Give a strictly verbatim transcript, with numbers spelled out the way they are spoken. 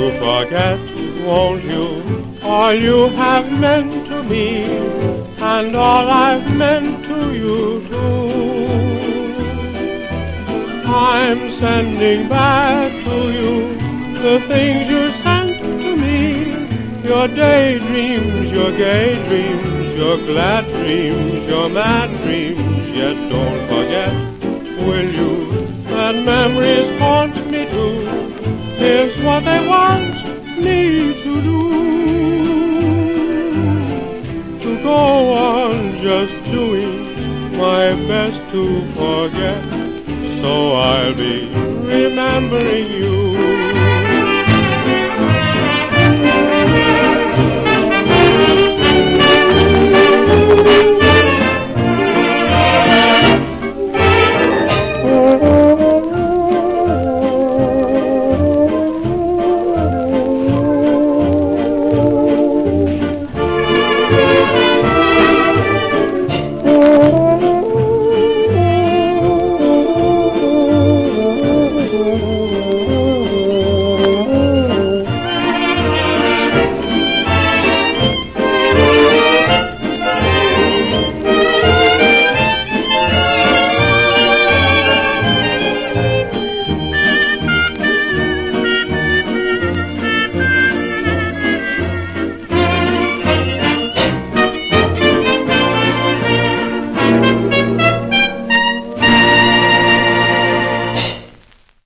to forget, won't you, all you have meant to me, and all I've meant to you too. I'm sending back to you the things you sent to me, your daydreams, your gay dreams, your glad dreams, your mad dreams. Yet don't forget, will you, that memories haunt me too. Here's what they want me to do, to go on just doing my best to forget. So I'll be remembering you